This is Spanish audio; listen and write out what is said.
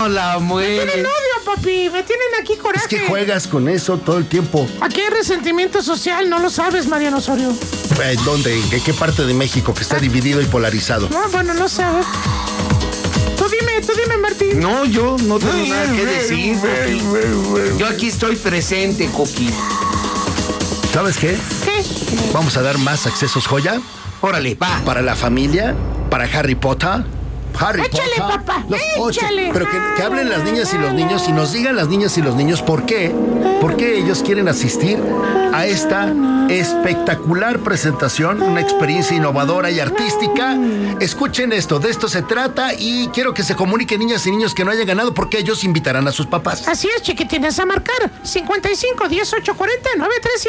la mueles. Me tienen odio, papi. Me tienen aquí coraje. Es que juegas con eso todo el tiempo. Aquí hay resentimiento social, no lo sabes, Mariano Osorio. ¿Dónde? ¿En qué parte de México que está dividido y polarizado? No, bueno, no sé. Tú dime, Martín. No, yo no tengo nada que decir, Coqui. Yo aquí estoy presente, Coqui. ¿Sabes qué? ¿Qué? Vamos a dar más accesos joya. Órale, va. Para la familia, para Harry Potter. Échale, papá, échale. Pero que hablen las niñas y los niños y nos digan las niñas y los niños por qué ellos quieren asistir a esta espectacular presentación, una experiencia innovadora y artística. Escuchen esto, de esto se trata y quiero que se comuniquen niñas y niños que no hayan ganado porque ellos invitarán a sus papás. Así es, chiquitines, a marcar 55 18 40 937.